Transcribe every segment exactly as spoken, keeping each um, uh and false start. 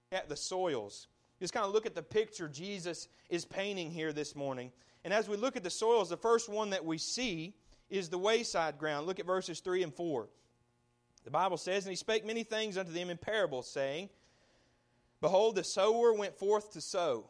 at the soils. Just kind of look at the picture Jesus is painting here this morning. And as we look at the soils, the first one that we see is the wayside ground. Look at verses three and four. The Bible says, "And he spake many things unto them in parables, saying, Behold, the sower went forth to sow.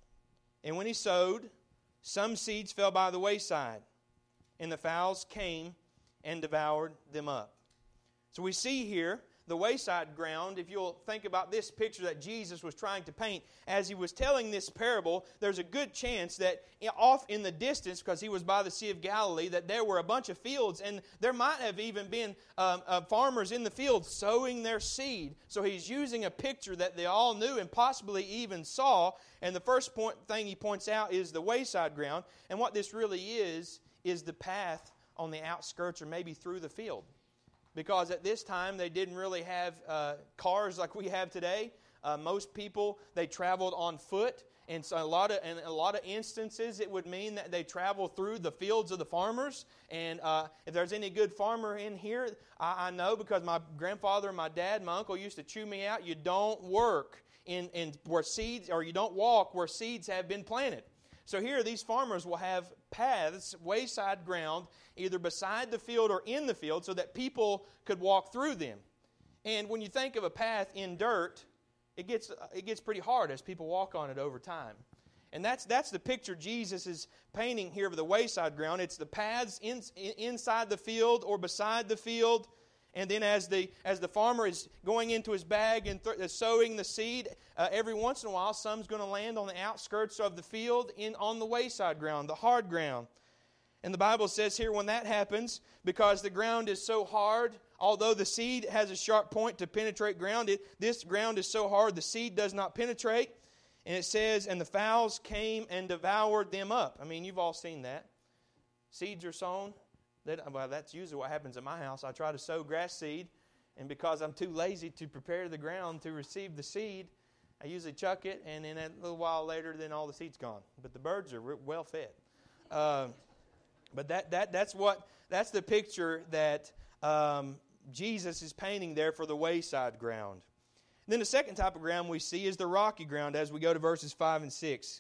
And when he sowed, some seeds fell by the wayside, and the fowls came and devoured them up." So we see here the wayside ground. If you'll think about this picture that Jesus was trying to paint, as he was telling this parable, there's a good chance that off in the distance, because he was by the Sea of Galilee, that there were a bunch of fields, and there might have even been um, uh, farmers in the field sowing their seed. So he's using a picture that they all knew and possibly even saw. And the first point thing he points out is the wayside ground. And what this really is, is the path on the outskirts or maybe through the field. Because at this time, they didn't really have uh, cars like we have today. Uh, most people, they traveled on foot. And so a lot of, in a lot of instances, it would mean that they travel through the fields of the farmers. And uh, if there's any good farmer in here, I, I know because my grandfather and my dad, my uncle used to chew me out, you don't work in, in where seeds, or you don't walk where seeds have been planted. So here, these farmers will have paths, wayside ground, either beside the field or in the field, so that people could walk through them. And when you think of a path in dirt, it gets it gets pretty hard as people walk on it over time. And that's that's the picture Jesus is painting here of the wayside ground. It's the paths in, inside the field or beside the field. And then as the as the farmer is going into his bag and th- sowing the seed, uh, every once in a while, some's going to land on the outskirts of the field in on the wayside ground, the hard ground. And the Bible says here when that happens, because the ground is so hard, although the seed has a sharp point to penetrate ground, it, this ground is so hard the seed does not penetrate. And it says, "And the fowls came and devoured them up." I mean, you've all seen that. Seeds are sown. That, well, that's usually what happens at my house. I try to sow grass seed, and because I'm too lazy to prepare the ground to receive the seed, I usually chuck it, and then a little while later, then all the seed's gone. But the birds are well fed. Uh, but that that that's what that's the picture that um, Jesus is painting there for the wayside ground. And then the second type of ground we see is the rocky ground as we go to verses five and six.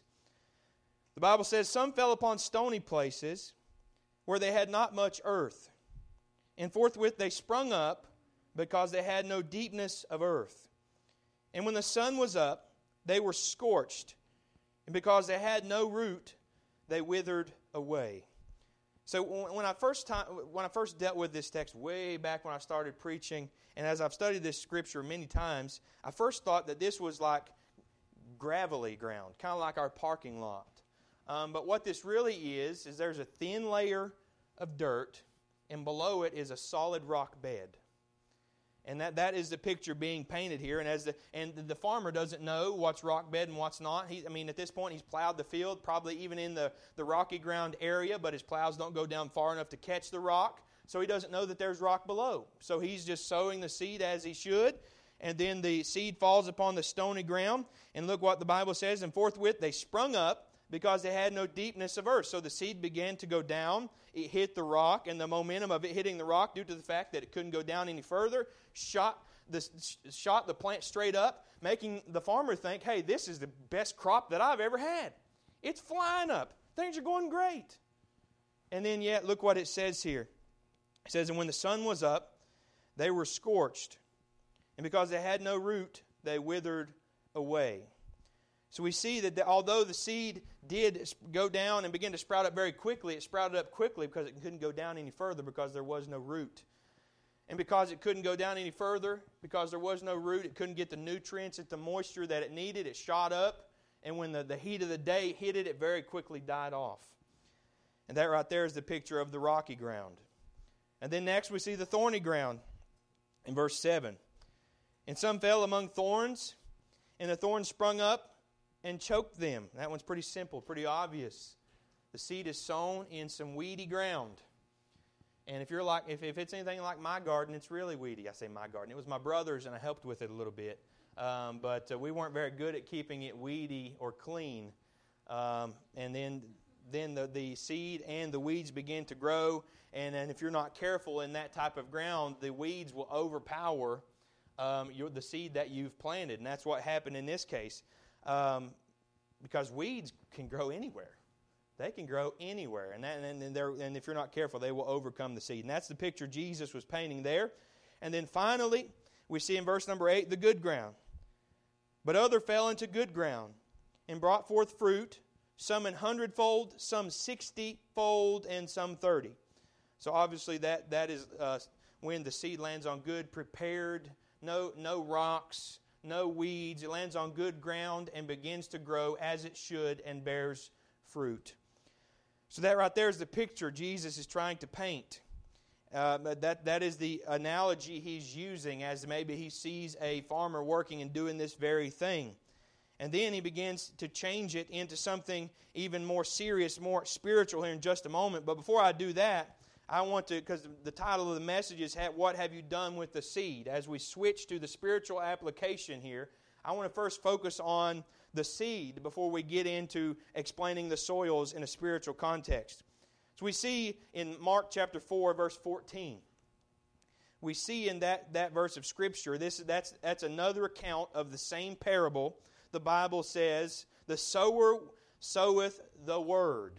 The Bible says, "Some fell upon stony places, where they had not much earth. And forthwith they sprung up, because they had no deepness of earth. And when the sun was up, they were scorched. And because they had no root, they withered away." So when I first time, when I first dealt with this text way back when I started preaching, and as I've studied this scripture many times, I first thought that this was like gravelly ground, kind of like our parking lot. Um, but what this really is, is there's a thin layer of dirt, and below it is a solid rock bed. And that, that is the picture being painted here. And as the and the farmer doesn't know what's rock bed and what's not. He, I mean, at this point, he's plowed the field, probably even in the, the rocky ground area, but his plows don't go down far enough to catch the rock. So he doesn't know that there's rock below. So he's just sowing the seed as he should. And then the seed falls upon the stony ground. And look what the Bible says. "And forthwith they sprung up, because they had no deepness of earth." So the seed began to go down. It hit the rock, and the momentum of it hitting the rock, due to the fact that it couldn't go down any further, shot the, shot the plant straight up, making the farmer think, hey, this is the best crop that I've ever had. It's flying up. Things are going great. And then yet, look what it says here. It says, "And when the sun was up, they were scorched. And because they had no root, they withered away." So we see that the, although the seed did go down and begin to sprout up very quickly, it sprouted up quickly because it couldn't go down any further because there was no root. And because it couldn't go down any further, because there was no root, it couldn't get the nutrients and the moisture that it needed. It shot up, and when the, the heat of the day hit it, it very quickly died off. And that right there is the picture of the rocky ground. And then next we see the thorny ground in verse seven. "And some fell among thorns, and the thorns sprung up and choked them." That one's pretty simple, pretty obvious. The seed is sown in some weedy ground. And if you're like, if, if it's anything like my garden, it's really weedy. I say my garden. It was my brother's, and I helped with it a little bit. Um, but uh, we weren't very good at keeping it weedy or clean. Um, and then then the, the seed and the weeds begin to grow. And, and if you're not careful in that type of ground, the weeds will overpower um, you're the seed that you've planted. And that's what happened in this case. Um, because weeds can grow anywhere. They can grow anywhere. And, that, and, and, and if you're not careful, they will overcome the seed. And that's the picture Jesus was painting there. And then finally, we see in verse number eight, the good ground. But other fell into good ground and brought forth fruit, some an hundredfold, some sixtyfold, and some thirty. So obviously that, that is uh, when the seed lands on good, prepared, no, no rocks, no weeds. It lands on good ground and begins to grow as it should and bears fruit. So that right there is the picture Jesus is trying to paint. Uh, that, that is the analogy he's using, as maybe he sees a farmer working and doing this very thing. And then he begins to change it into something even more serious, more spiritual here in just a moment. But before I do that, I want to, because the title of the message is, What Have You Done with the Seed? As we switch to the spiritual application here, I want to first focus on the seed before we get into explaining the soils in a spiritual context. So we see in Mark chapter four, verse fourteen, we see in that, that verse of Scripture, this that's, that's another account of the same parable. The Bible says, the sower soweth the word.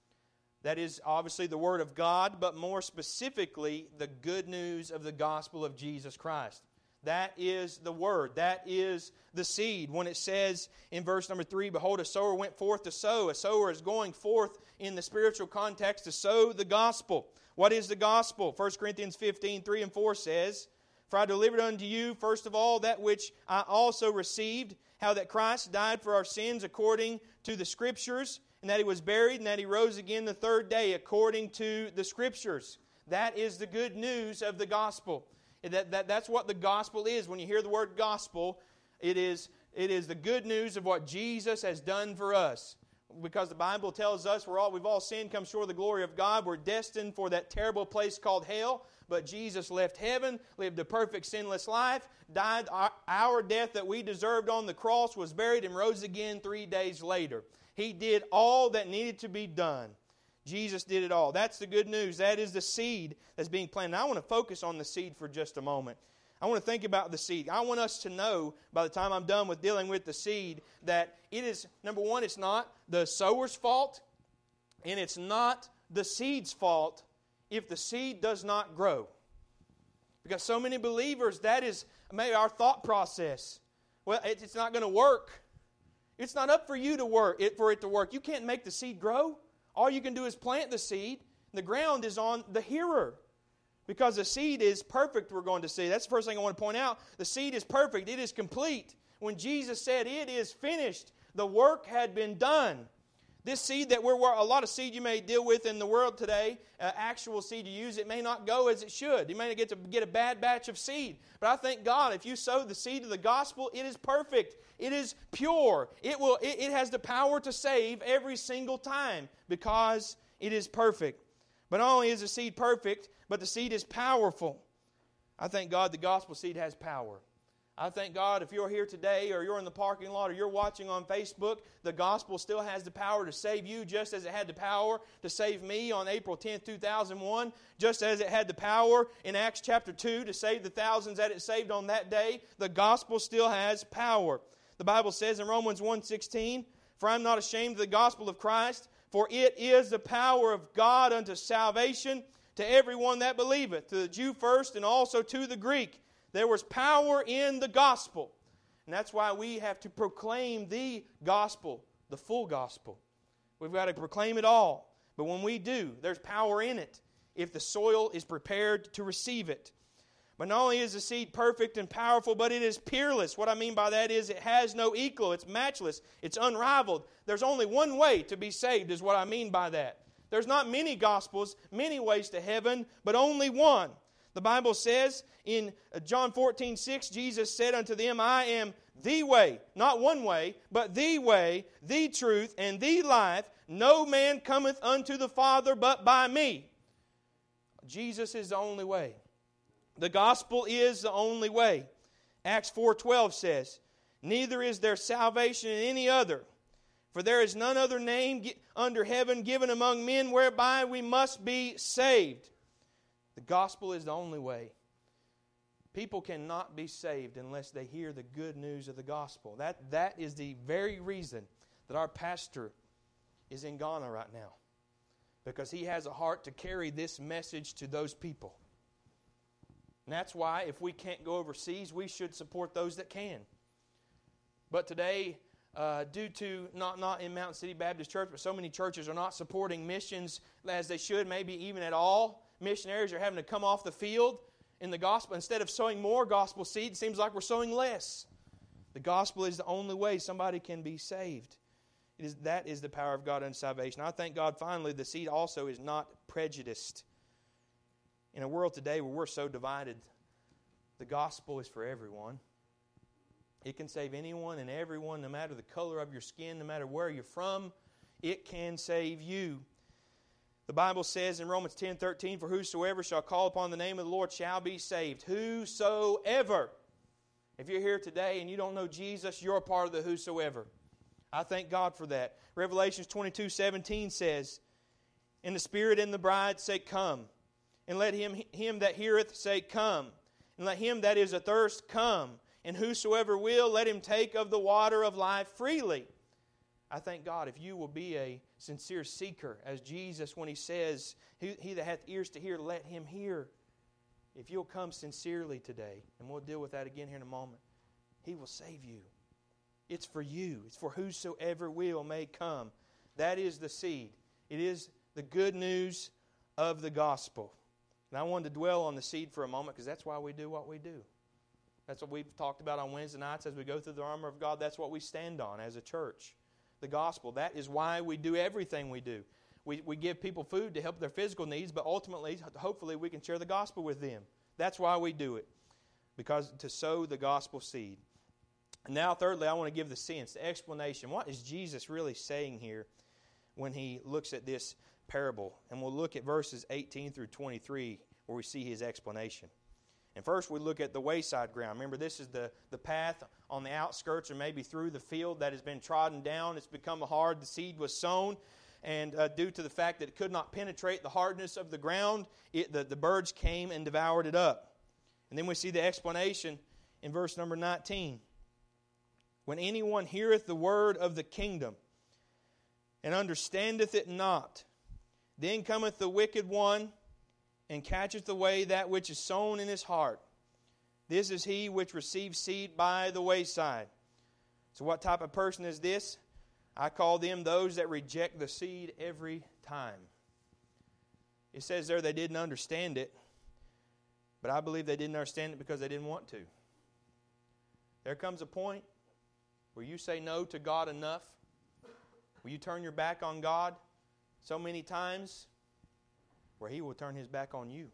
That is obviously the Word of God, but more specifically, the good news of the gospel of Jesus Christ. That is the Word. That is the seed. When it says in verse number three, Behold, a sower went forth to sow. A sower is going forth in the spiritual context to sow the gospel. What is the gospel? First Corinthians fifteen, three and four says, For I delivered unto you, first of all, that which I also received, how that Christ died for our sins according to the Scriptures, and that He was buried, and that He rose again the third day according to the Scriptures. That is the good news of the gospel. That, that, that's what the gospel is. When you hear the word gospel, it is, it is the good news of what Jesus has done for us. Because the Bible tells us we're all, we've all sinned, come short of the glory of God. We're destined for that terrible place called hell. But Jesus left heaven, lived a perfect sinless life, died our, our death that we deserved on the cross, was buried, and rose again three days later. He did all that needed to be done. Jesus did it all. That's the good news. That is the seed that's being planted. Now, I want to focus on the seed for just a moment. I want to think about the seed. I want us to know, by the time I'm done with dealing with the seed, that it is, number one, it's not the sower's fault, and it's not the seed's fault if the seed does not grow. Because so many believers, that is maybe our thought process. Well, it's not going to work. It's not up for you to work, it, for it to work. You can't make the seed grow. All you can do is plant the seed. The ground is on the hearer. Because the seed is perfect, we're going to see. That's the first thing I want to point out. The seed is perfect. It is complete. When Jesus said, it is finished, the work had been done. This seed that we're, a lot of seed you may deal with in the world today, uh, actual seed you use, it may not go as it should. You may not get to get a bad batch of seed. But I thank God, if you sow the seed of the gospel, it is perfect. It is pure. It will. It, it has the power to save every single time because it is perfect. But not only is the seed perfect, but the seed is powerful. I thank God the gospel seed has power. I thank God if you're here today or you're in the parking lot or you're watching on Facebook, the gospel still has the power to save you just as it had the power to save me on April tenth, two thousand one, just as it had the power in Acts chapter two to save the thousands that it saved on that day. The gospel still has power. The Bible says in Romans one sixteen, For I am not ashamed of the gospel of Christ, for it is the power of God unto salvation to everyone that believeth, to the Jew first and also to the Greek. There was power in the gospel. And that's why we have to proclaim the gospel, the full gospel. We've got to proclaim it all. But when we do, there's power in it if the soil is prepared to receive it. But not only is the seed perfect and powerful, but it is peerless. What I mean by that is it has no equal. It's matchless. It's unrivaled. There's only one way to be saved is what I mean by that. There's not many gospels, many ways to heaven, but only one. The Bible says in John fourteen six, Jesus said unto them, I am the way, not one way, but the way, the truth, and the life. No man cometh unto the Father but by me. Jesus is the only way. The gospel is the only way. Acts four twelve says, Neither is there salvation in any other, for there is none other name under heaven given among men whereby we must be saved. The gospel is the only way. People cannot be saved unless they hear the good news of the gospel. That, that is the very reason that our pastor is in Ghana right now. Because he has a heart to carry this message to those people. And that's why if we can't go overseas, we should support those that can. But today, uh, due to, not, not in Mountain City Baptist Church, but so many churches are not supporting missions as they should, maybe even at all. Missionaries are having to come off the field in the gospel. Instead of sowing more gospel seed, it seems like we're sowing less. The gospel is the only way somebody can be saved. It is, that is the power of God unto salvation. I thank God, finally, the seed also is not prejudiced. In a world today where we're so divided, the gospel is for everyone. It can save anyone and everyone, no matter the color of your skin, no matter where you're from. It can save you. The Bible says in Romans ten thirteen, for whosoever shall call upon the name of the Lord shall be saved. Whosoever. If you're here today and you don't know Jesus, you're a part of the whosoever. I thank God for that. Revelations twenty-two seventeen says, and the Spirit and the bride say, come. And let him, him that heareth say, come. And let him that is athirst come. And whosoever will, let him take of the water of life freely. I thank God if you will be a sincere seeker, as Jesus, when He says, he, he that hath ears to hear, let him hear. If you'll come sincerely today, and we'll deal with that again here in a moment, He will save you. It's for you. It's for whosoever will may come. That is the seed. It is the good news of the gospel. And I wanted to dwell on the seed for a moment because that's why we do what we do. That's what we've talked about on Wednesday nights as we go through the armor of God. That's what we stand on as a church. The gospel. That is why we do everything we do. We, we give people food to help their physical needs, but ultimately, hopefully, we can share the gospel with them. That's why we do it. Because to sow the gospel seed. And now, thirdly, I want to give the sense, the explanation. What is Jesus really saying here when He looks at this parable? And we'll look at verses eighteen through twenty-three where we see His explanation. And first we look at the wayside ground. Remember, this is the, the path on the outskirts or maybe through the field that has been trodden down. It's become hard. The seed was sown. And uh, due to the fact that it could not penetrate the hardness of the ground, it, the, the birds came and devoured it up. And then we see the explanation in verse number nineteen. When anyone heareth the word of the kingdom and understandeth it not, then cometh the wicked one and catcheth away that which is sown in his heart. This is he which receives seed by the wayside. So what type of person is this? I call them those that reject the seed every time. It says there they didn't understand it, but I believe they didn't understand it because they didn't want to. There comes a point where you say no to God enough, where you turn your back on God so many times, where He will turn His back on you.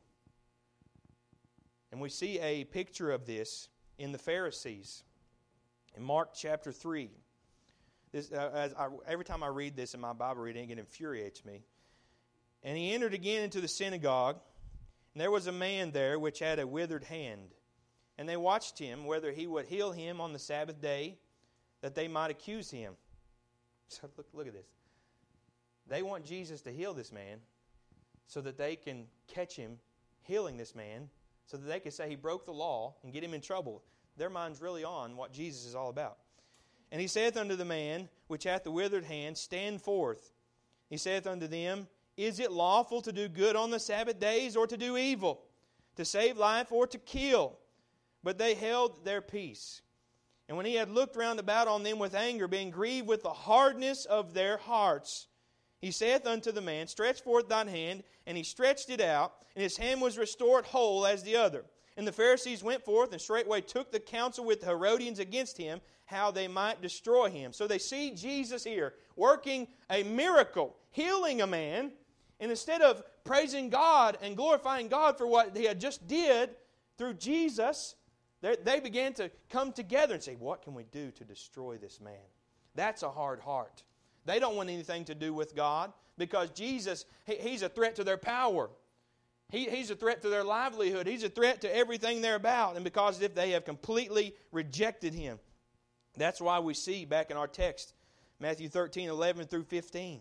And we see a picture of this in the Pharisees. In Mark chapter three. This, uh, as I, every time I read this in my Bible reading, it infuriates me. And he entered again into the synagogue, and there was a man there which had a withered hand. And they watched him, whether he would heal him on the Sabbath day, that they might accuse him. So look, look at this. They want Jesus to heal this man so that they can catch him healing this man, so that they can say he broke the law and get him in trouble. Their mind's really on what Jesus is all about. And he saith unto the man which hath the withered hand, stand forth. He saith unto them, is it lawful to do good on the Sabbath days or to do evil, to save life or to kill? But they held their peace. And when he had looked round about on them with anger, being grieved with the hardness of their hearts, he saith unto the man, stretch forth thine hand. And he stretched it out, and his hand was restored whole as the other. And the Pharisees went forth and straightway took the counsel with the Herodians against him, how they might destroy him. So they see Jesus here working a miracle, healing a man. And instead of praising God and glorifying God for what He had just did through Jesus, they began to come together and say, what can we do to destroy this man? That's a hard heart. They don't want anything to do with God because Jesus, he, He's a threat to their power. He, he's a threat to their livelihood. He's a threat to everything they're about. And because if they have completely rejected Him. That's why we see back in our text, Matthew thirteen, eleven through fifteen.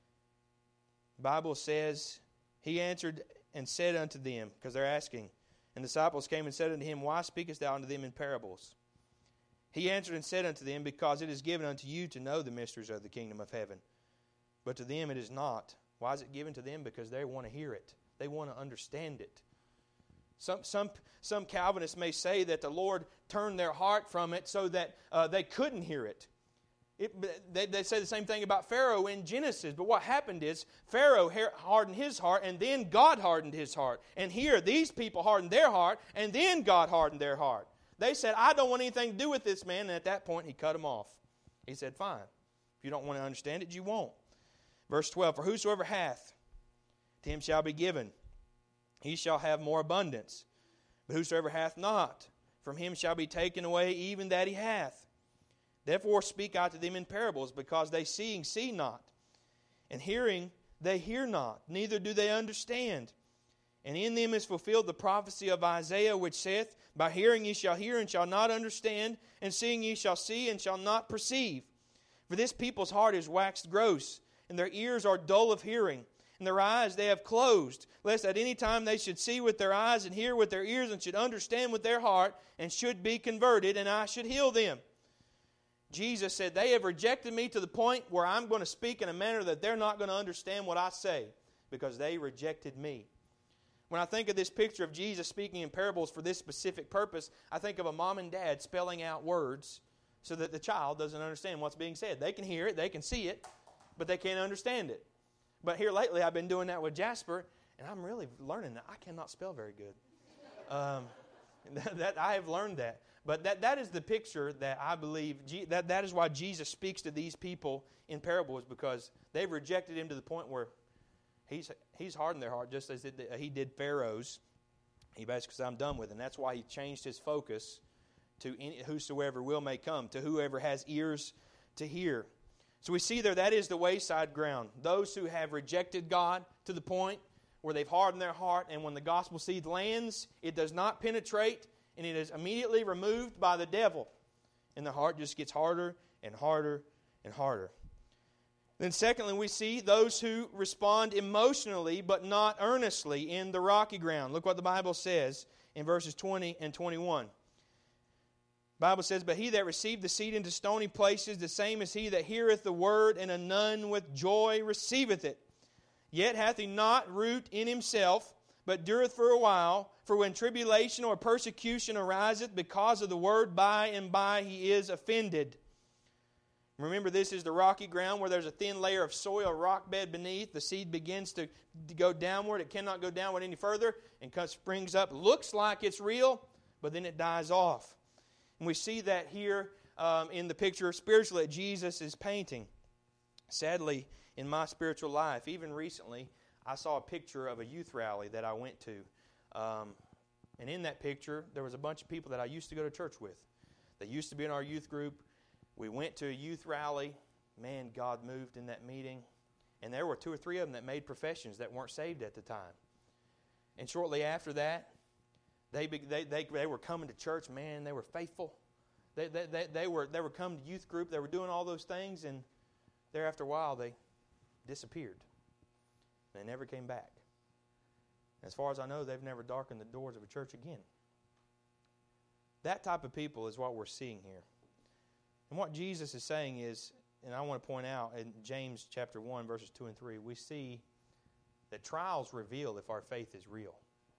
The Bible says, He answered and said unto them, because they're asking, And the disciples came and said unto him, Why speakest thou unto them in parables? He answered and said unto them, Because it is given unto you to know the mysteries of the kingdom of heaven. But to them it is not. Why is it given to them? Because they want to hear it. They want to understand it. Some, some, some Calvinists may say that the Lord turned their heart from it so that uh, they couldn't hear it. It, they, they say the same thing about Pharaoh in Genesis. But what happened is Pharaoh hardened his heart, and then God hardened his heart. And here, these people hardened their heart, and then God hardened their heart. They said, I don't want anything to do with this man. And at that point, he cut them off. He said, fine. If you don't want to understand it, you won't. Verse twelve, For whosoever hath, to him shall be given. He shall have more abundance. But whosoever hath not, from him shall be taken away even that he hath. Therefore speak I to them in parables, because they seeing see not, and hearing they hear not, neither do they understand. And in them is fulfilled the prophecy of Isaiah, which saith, By hearing ye shall hear and shall not understand, and seeing ye shall see and shall not perceive. For this people's heart is waxed gross, and their ears are dull of hearing, and their eyes they have closed, lest at any time they should see with their eyes and hear with their ears and should understand with their heart, and should be converted, and I should heal them. Jesus said, they have rejected me to the point where I'm going to speak in a manner that they're not going to understand what I say, because they rejected me. When I think of this picture of Jesus speaking in parables for this specific purpose, I think of a mom and dad spelling out words so that the child doesn't understand what's being said. They can hear it, they can see it, but they can't understand it. But here lately I've been doing that with Jasper, and I'm really learning that I cannot spell very good. Um, that, that I have learned that. But that, that is the picture that I believe, that, that is why Jesus speaks to these people in parables, because they've rejected Him to the point where He's He's hardened their heart, just as it, He did Pharaoh's. He basically said, I'm done with it. And that's why He changed His focus to any, whosoever will may come, to whoever has ears to hear. So we see there that is the wayside ground. Those who have rejected God to the point where they've hardened their heart, and when the gospel seed lands, it does not penetrate, and it is immediately removed by the devil. And the heart just gets harder and harder and harder. Then secondly, we see those who respond emotionally but not earnestly in the rocky ground. Look what the Bible says in verses twenty and twenty-one. The Bible says, But he that received the seed into stony places, the same is he that heareth the word, and anon with joy receiveth it. Yet hath he not root in himself, but dureth for a while. For when tribulation or persecution ariseth because of the word, by and by he is offended. Remember, this is the rocky ground where there's a thin layer of soil, rock bed beneath. The seed begins to, to go downward. It cannot go downward any further, and springs up. Looks like it's real, but then it dies off. And we see that here um, in the picture spiritually that Jesus is painting. Sadly, in my spiritual life, even recently, I saw a picture of a youth rally that I went to. Um, and in that picture, there was a bunch of people that I used to go to church with. They used to be in our youth group. We went to a youth rally. Man, God moved in that meeting. And there were two or three of them that made professions that weren't saved at the time. And shortly after that, they they they, they were coming to church. Man, they were faithful. They, they, they, they, were, they were coming to youth group. They were doing all those things. And there after a while, they disappeared. They never came back. As far as I know, they've never darkened the doors of a church again. That type of people is what we're seeing here. And what Jesus is saying is, and I want to point out in James chapter one, verses two and three, we see that trials reveal if our faith is real.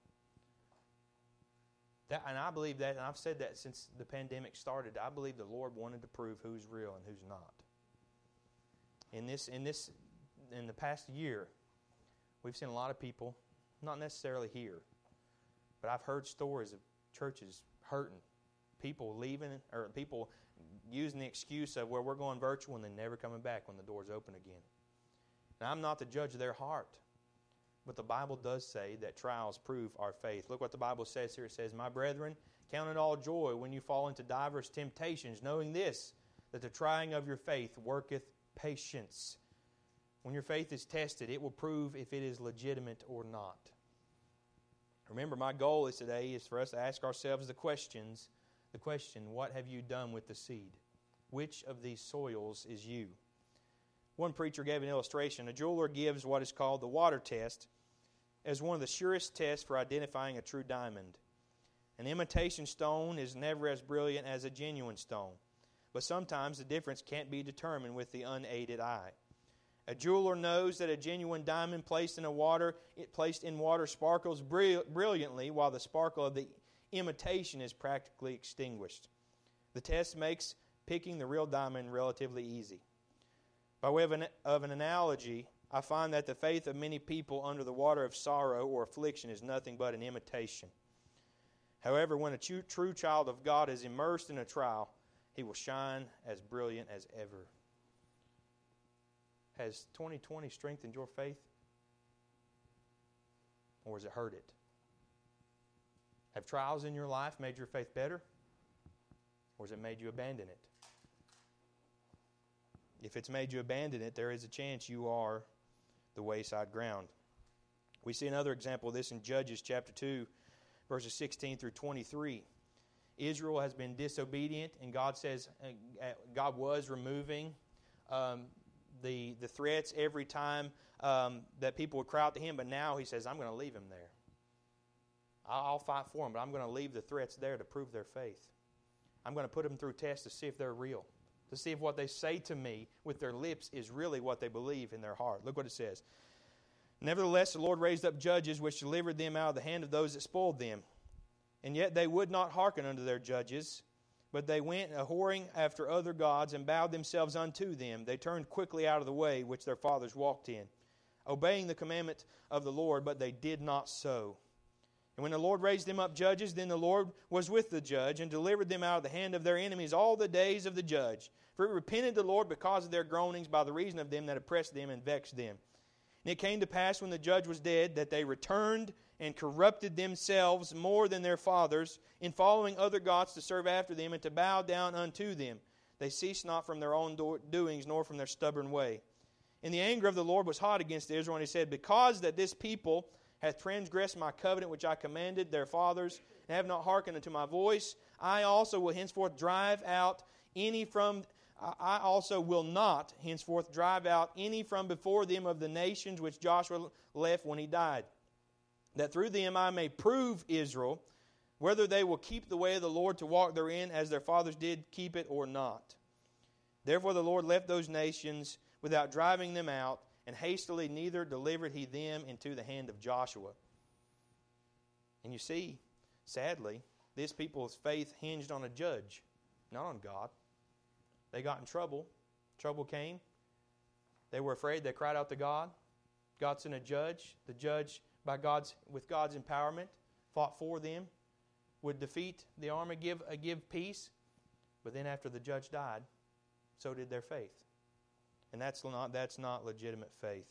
That, and I believe that, and I've said that since the pandemic started, I believe the Lord wanted to prove who's real and who's not. In this, in this, in the past year, we've seen a lot of people, not necessarily here, but I've heard stories of churches hurting, people leaving, or people using the excuse of, well, we're going virtual, and then never coming back when the doors open again. Now, I'm not the judge of their heart, but the Bible does say that trials prove our faith. Look what the Bible says here. It says, My brethren, count it all joy when you fall into divers temptations, knowing this, that the trying of your faith worketh patience. When your faith is tested, it will prove if it is legitimate or not. Remember, my goal is today is for us to ask ourselves the questions. The question, what have you done with the seed? Which of these soils is you? One preacher gave an illustration. A jeweler gives what is called the water test as one of the surest tests for identifying a true diamond. An imitation stone is never as brilliant as a genuine stone, but sometimes the difference can't be determined with the unaided eye. A jeweler knows that a genuine diamond placed in a water, it placed in water sparkles brilliantly, while the sparkle of the imitation is practically extinguished. The test makes picking the real diamond relatively easy. By way of an, of an analogy, I find that the faith of many people under the water of sorrow or affliction is nothing but an imitation. However, when a true, true child of God is immersed in a trial, he will shine as brilliant as ever. Has twenty twenty strengthened your faith? Or has it hurt it? Have trials in your life made your faith better? Or has it made you abandon it? If it's made you abandon it, there is a chance you are the wayside ground. We see another example of this in Judges chapter two, verses sixteen through twenty-three. Israel has been disobedient, and God says uh, God was removing um, the the threats every time um, that people would cry out to Him. But now He says, "I'm going to leave Him there. I'll, I'll fight for them, but I'm going to leave the threats there to prove their faith. I'm going to put them through tests to see if they're real, to see if what they say to me with their lips is really what they believe in their heart." Look what it says. "Nevertheless, the Lord raised up judges which delivered them out of the hand of those that spoiled them. And yet they would not hearken unto their judges, but they went a-whoring after other gods and bowed themselves unto them. They turned quickly out of the way which their fathers walked in, obeying the commandment of the Lord, but they did not so. And when the Lord raised them up judges, then the Lord was with the judge and delivered them out of the hand of their enemies all the days of the judge. For it repented the Lord because of their groanings by the reason of them that oppressed them and vexed them. And it came to pass when the judge was dead that they returned and corrupted themselves more than their fathers in following other gods to serve after them and to bow down unto them. They ceased not from their own do- doings nor from their stubborn way. And the anger of the Lord was hot against Israel, and He said, Because that this people hath transgressed my covenant which I commanded their fathers, and have not hearkened unto my voice, I also will henceforth drive out any from I also will not henceforth drive out any from before them of the nations which Joshua left when he died, that through them I may prove Israel, whether they will keep the way of the Lord to walk therein as their fathers did keep it or not. Therefore the Lord left those nations without driving them out, and hastily neither delivered He them into the hand of Joshua." And you see, sadly, this people's faith hinged on a judge, not on God. They got in trouble. Trouble came. They were afraid. They cried out to God. God sent a judge. The judge, by God's with God's empowerment, fought for them, would defeat the army, give uh, give peace. But then after the judge died, so did their faith. And that's not that's not legitimate faith.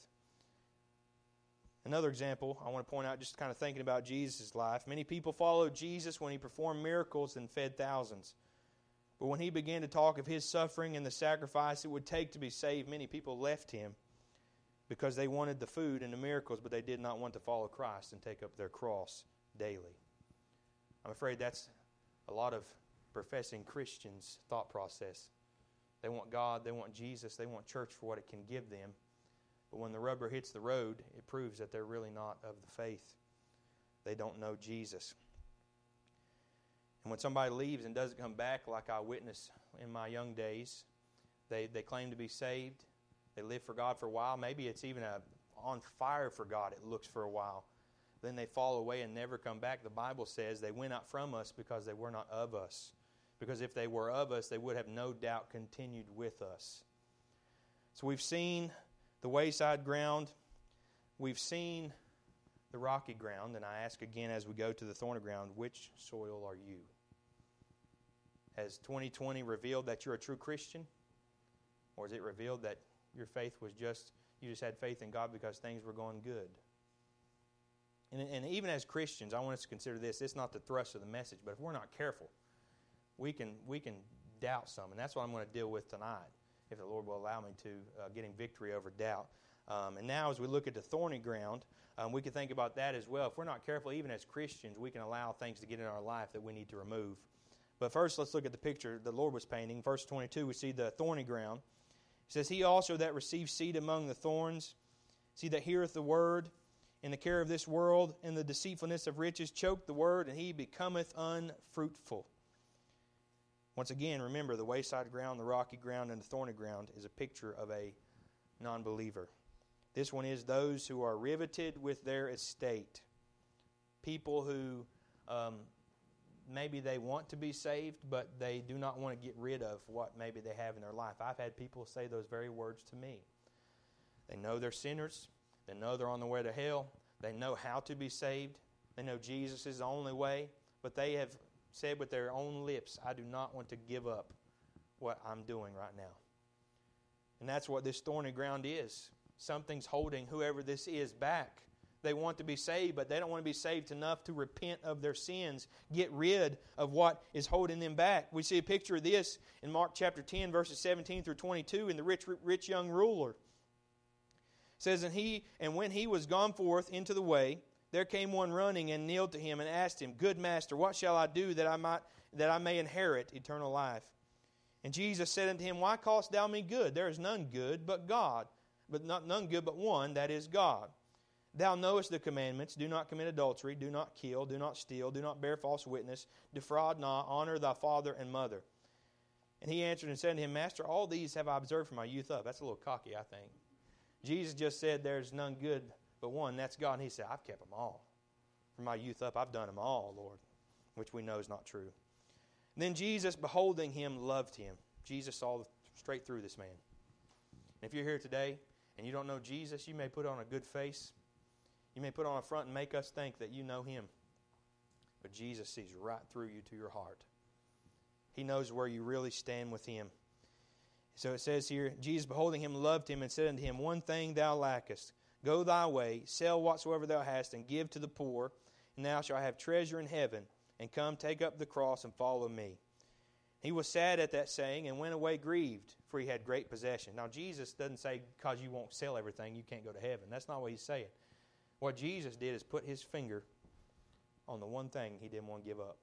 Another example I want to point out, just kind of thinking about Jesus' life. Many people followed Jesus when He performed miracles and fed thousands. But when He began to talk of His suffering and the sacrifice it would take to be saved, many people left Him because they wanted the food and the miracles, but they did not want to follow Christ and take up their cross daily. I'm afraid that's a lot of professing Christians' thought process. They want God, they want Jesus, they want church for what it can give them. But when the rubber hits the road, it proves that they're really not of the faith. They don't know Jesus. And when somebody leaves and doesn't come back, like I witnessed in my young days, they, they claim to be saved. They live for God for a while. Maybe it's even a, on fire for God, it looks for a while. Then they fall away and never come back. The Bible says they went out from us because they were not of us. Because if they were of us, they would have no doubt continued with us. So we've seen the wayside ground. We've seen the rocky ground. And I ask again as we go to the thorny ground, which soil are you? Has twenty twenty revealed that you're a true Christian? Or has it revealed that your faith was just, you just had faith in God because things were going good? And, and even as Christians, I want us to consider this. It's not the thrust of the message, but if we're not careful, we can we can doubt some. And that's what I'm going to deal with tonight, if the Lord will allow me to, uh, getting victory over doubt. Um, and now as we look at the thorny ground, um, we can think about that as well. If we're not careful, even as Christians, we can allow things to get in our life that we need to remove. But first, let's look at the picture the Lord was painting. Verse twenty-two, we see the thorny ground. It says, He also that receives seed among the thorns, see that heareth the word, in the care of this world and the deceitfulness of riches choke the word, and he becometh unfruitful. Once again, remember, the wayside ground, the rocky ground, and the thorny ground is a picture of a non-believer. This one is those who are riveted with their estate. People who um, maybe they want to be saved, but they do not want to get rid of what maybe they have in their life. I've had people say those very words to me. They know they're sinners. They know they're on the way to hell. They know how to be saved. They know Jesus is the only way, but they have said with their own lips, I do not want to give up what I'm doing right now. And that's what this thorny ground is. Something's holding whoever this is back. They want to be saved, but they don't want to be saved enough to repent of their sins, get rid of what is holding them back. We see a picture of this in Mark chapter ten, verses seventeen through twenty-two, in the rich, rich young ruler. It says, and he and when he was gone forth into the way, there came one running and kneeled to him and asked him, Good master, what shall I do that I might that I may inherit eternal life? And Jesus said unto him, Why callest thou me good? There is none good but God, but not none good but one, that is God. Thou knowest the commandments, do not commit adultery, do not kill, do not steal, do not bear false witness, defraud not, honor thy father and mother. And he answered and said unto him, Master, all these have I observed from my youth up. That's a little cocky, I think. Jesus just said there's none good but one, that's God. And he said, I've kept them all. From my youth up, I've done them all, Lord, which we know is not true. And then Jesus, beholding him, loved him. Jesus saw straight through this man. And if you're here today and you don't know Jesus, you may put on a good face. You may put on a front and make us think that you know him. But Jesus sees right through you to your heart. He knows where you really stand with him. So it says here, Jesus, beholding him, loved him and said unto him, One thing thou lackest. Go thy way, sell whatsoever thou hast, and give to the poor, and thou shalt have treasure in heaven. And come, take up the cross, and follow me. He was sad at that saying, and went away grieved, for he had great possession. Now, Jesus doesn't say, because you won't sell everything, you can't go to heaven. That's not what he's saying. What Jesus did is put his finger on the one thing he didn't want to give up.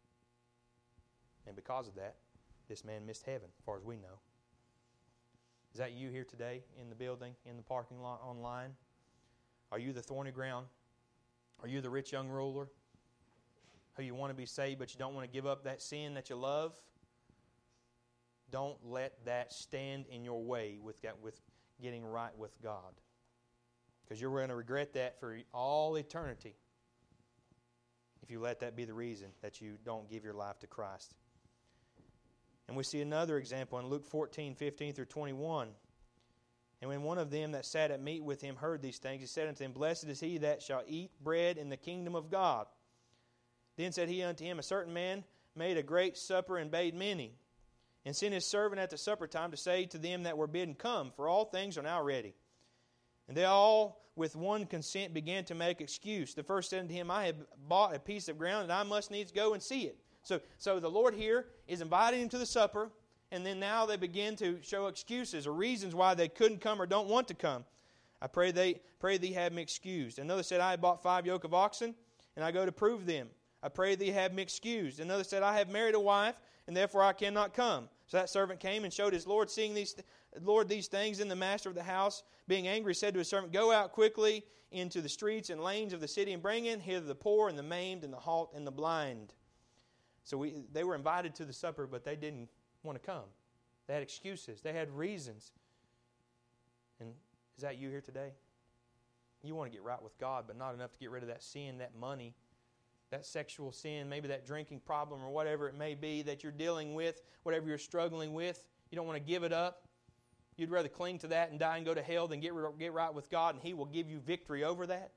And because of that, this man missed heaven, as far as we know. Is that you here today, in the building, in the parking lot, online? Are you the thorny ground? Are you the rich young ruler who you want to be saved, but you don't want to give up that sin that you love? Don't let that stand in your way with, with getting right with God. Because you're going to regret that for all eternity if you let that be the reason that you don't give your life to Christ. And we see another example in Luke fourteen, fifteen through twenty-one. And when one of them that sat at meat with him heard these things, he said unto him, Blessed is he that shall eat bread in the kingdom of God. Then said he unto him, A certain man made a great supper and bade many, and sent his servant at the supper time to say to them that were bidden, Come, for all things are now ready. And they all with one consent began to make excuse. The first said unto him, I have bought a piece of ground, and I must needs go and see it. So, so the Lord here is inviting him to the supper, and then now they begin to show excuses or reasons why they couldn't come or don't want to come. I pray they pray thee have me excused. Another said, I have bought five yoke of oxen, and I go to prove them. I pray thee have me excused. Another said, I have married a wife, and therefore I cannot come. So that servant came and showed his Lord, seeing these Lord these things, and the master of the house, being angry, said to his servant, Go out quickly into the streets and lanes of the city, and bring in hither the poor and the maimed and the halt and the blind. So we, they were invited to the supper, but they didn't want to come. They had excuses. They had reasons. And is that you here today? You want to get right with God, but not enough to get rid of that sin, that money, that sexual sin, maybe that drinking problem or whatever it may be that you're dealing with, whatever you're struggling with. You don't want to give it up. You'd rather cling to that and die and go to hell than get, get right with God, and He will give you victory over that.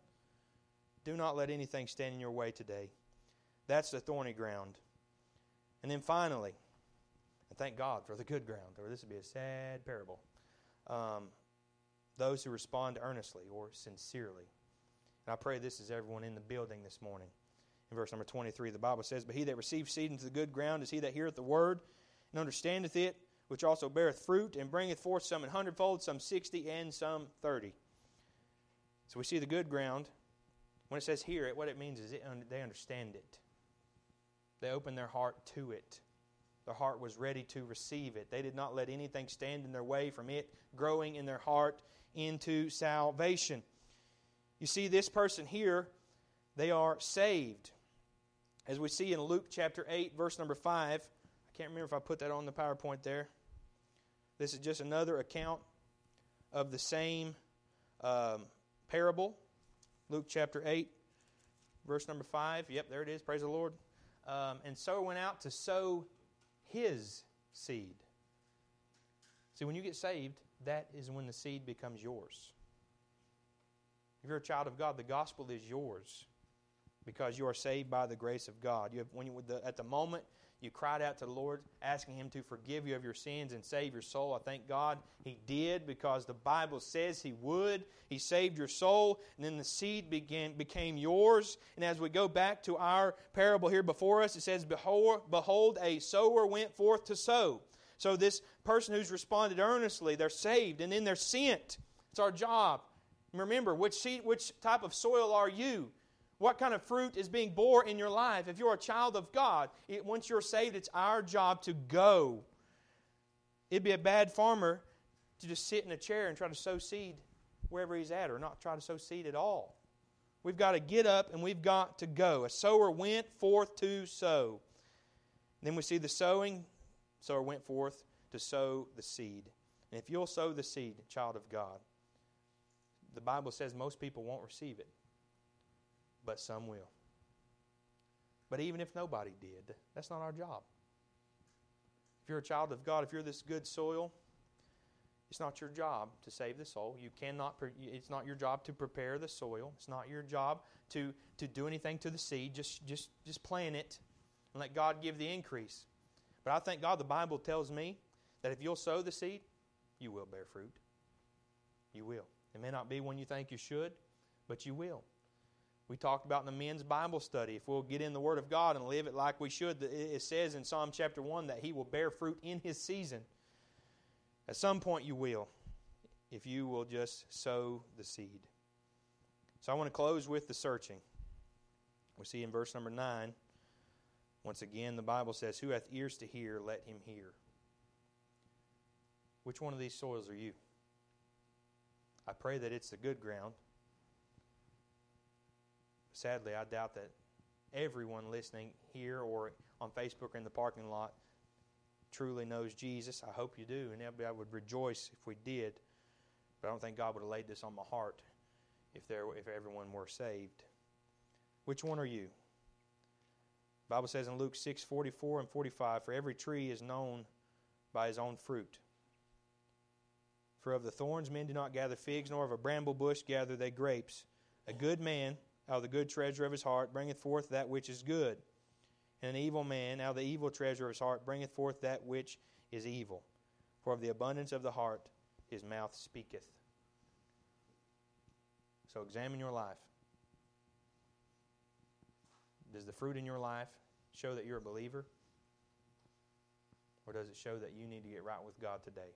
Do not let anything stand in your way today. That's the thorny ground. And then finally, and thank God for the good ground, or this would be a sad parable, um, those who respond earnestly or sincerely. And I pray this is everyone in the building this morning. In verse number twenty-three, the Bible says, But he that receives seed into the good ground is he that heareth the word, and understandeth it, which also beareth fruit, and bringeth forth some an hundredfold, some sixty, and some thirty. So we see the good ground. When it says hear it, what it means is it, they understand it. They opened their heart to it. Their heart was ready to receive it. They did not let anything stand in their way from it growing in their heart into salvation. You see, this person here, they are saved. As we see in Luke chapter eight, verse number five. I can't remember if I put that on the PowerPoint there. This is just another account of the same um, parable. Luke chapter eight, verse number five. Yep, there it is. Praise the Lord. Um, and sower went out to sow his seed. See, when you get saved, that is when the seed becomes yours. If you're a child of God, the gospel is yours because you are saved by the grace of God. You have, when you, at the moment you cried out to the Lord, asking Him to forgive you of your sins and save your soul. I thank God He did because the Bible says He would. He saved your soul, and then the seed began, became yours. And as we go back to our parable here before us, it says, Behold, behold, a sower went forth to sow. So this person who's responded earnestly, they're saved, and then they're sent. It's our job. Remember, which seed, which type of soil are you? What kind of fruit is being born in your life? If you're a child of God, it, once you're saved, it's our job to go. It'd be a bad farmer to just sit in a chair and try to sow seed wherever he's at, or not try to sow seed at all. We've got to get up and we've got to go. A sower went forth to sow. Then we see the sowing. Sower went forth to sow the seed. And if you'll sow the seed, child of God, the Bible says most people won't receive it, but some will. But even if nobody did, that's not our job. If you're a child of God, if you're this good soil, it's not your job to save the soul. You cannot. It's not your job to prepare the soil. It's not your job to, to do anything to the seed. Just, just, just plant it and let God give the increase. But I thank God the Bible tells me that if you'll sow the seed, you will bear fruit. You will. It may not be when you think you should, but you will. We talked about in the men's Bible study, if we'll get in the Word of God and live it like we should, it says in Psalm chapter one that He will bear fruit in His season. At some point you will, if you will just sow the seed. So I want to close with the searching. We see in verse number nine, once again the Bible says, Who hath ears to hear, let him hear. Which one of these soils are you? I pray that it's the good ground. Sadly, I doubt that everyone listening here or on Facebook or in the parking lot truly knows Jesus. I hope you do, and I would rejoice if we did. But I don't think God would have laid this on my heart if there, if everyone were saved. Which one are you? The Bible says in Luke six forty-four and forty-five, For every tree is known by his own fruit. For of the thorns men do not gather figs, nor of a bramble bush gather they grapes. A good man out of the good treasure of his heart bringeth forth that which is good. And an evil man out of the evil treasure of his heart bringeth forth that which is evil. For of the abundance of the heart his mouth speaketh. So examine your life. Does the fruit in your life show that you're a believer? Or does it show that you need to get right with God today?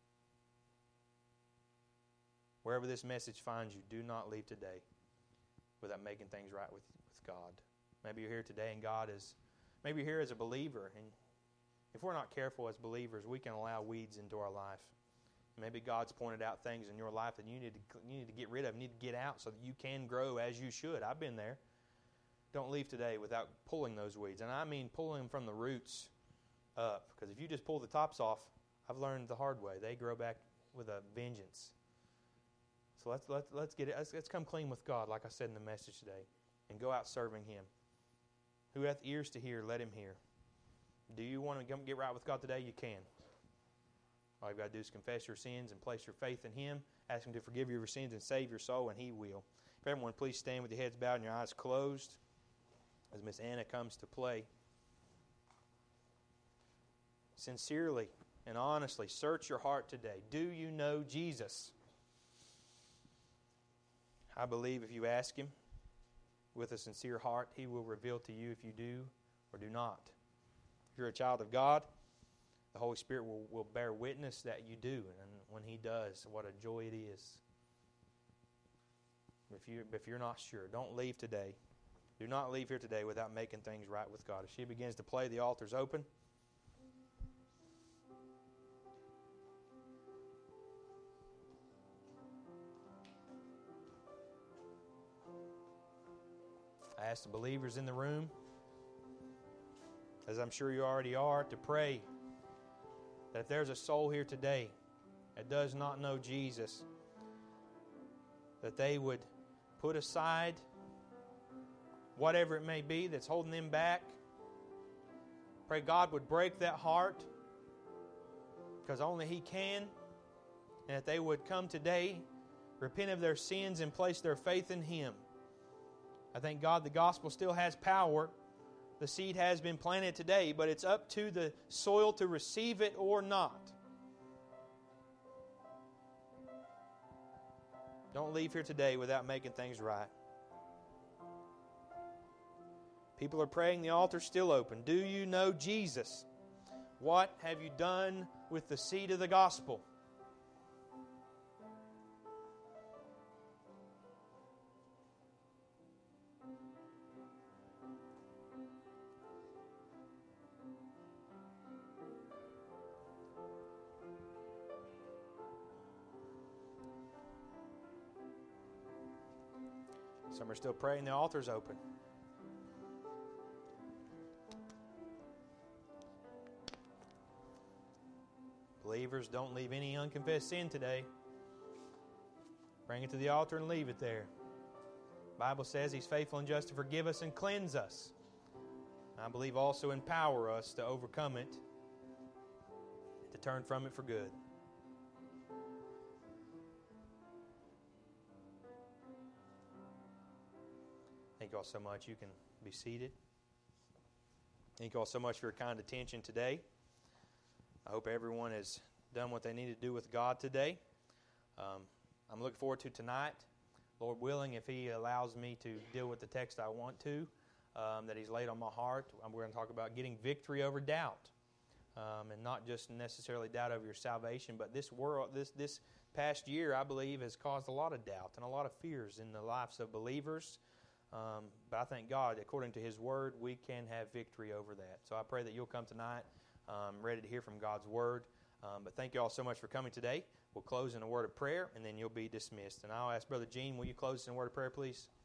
Wherever this message finds you, do not leave today without making things right with, with God. Maybe you're here today and God is, maybe you're here as a believer, and if we're not careful as believers, we can allow weeds into our life. Maybe God's pointed out things in your life that you need to you need to get rid of, you need to get out so that you can grow as you should. I've been there. Don't leave today without pulling those weeds. And I mean pulling them from the roots up. Because if you just pull the tops off, I've learned the hard way. They grow back with a vengeance. So let's let's let's get it. Let's, let's come clean with God, like I said in the message today, and go out serving Him. Who hath ears to hear, let him hear. Do you want to come get right with God today? You can. All you've got to do is confess your sins and place your faith in Him. Ask Him to forgive you your sins and save your soul, and He will. If everyone please stand with your heads bowed and your eyes closed as Miss Anna comes to play. Sincerely and honestly, search your heart today. Do you know Jesus? I believe if you ask Him with a sincere heart, He will reveal to you if you do or do not. If you're a child of God, the Holy Spirit will, will bear witness that you do. And when He does, what a joy it is. If, you, if you're not sure, don't leave today. Do not leave here today without making things right with God. As she begins to play, the altar's open. ask the believers in the room, as I'm sure you already are, to pray that if there's a soul here today that does not know Jesus, that they would put aside whatever it may be that's holding them back. Pray God would break that heart, because only He can. And that they would come today, repent of their sins, and place their faith in Him. I thank God the gospel still has power. The seed has been planted today, but it's up to the soil to receive it or not. Don't leave here today without making things right. People are praying, the altar's still open. Do you know Jesus? What have you done with the seed of the gospel? Some are still praying, the altar's open. Believers, don't leave any unconfessed sin today. Bring it to the altar and leave it there. The Bible says He's faithful and just to forgive us and cleanse us. I believe also empower us to overcome it, to turn from it for good. Thank you all so much. You can be seated. Thank you all so much for your kind attention today. I hope everyone has done what they need to do with God today. Um, I'm looking forward to tonight. Lord willing, if He allows me to deal with the text I want to, um, that He's laid on my heart, we're going to talk about getting victory over doubt. Um, and not just necessarily doubt over your salvation, but this world, this this past year, I believe, has caused a lot of doubt and a lot of fears in the lives of believers. Um, but I thank God, according to His Word, we can have victory over that. So I pray that you'll come tonight um, ready to hear from God's Word. Um, but thank you all so much for coming today. We'll close in a word of prayer, and then you'll be dismissed. And I'll ask Brother Gene, will you close in a word of prayer, please?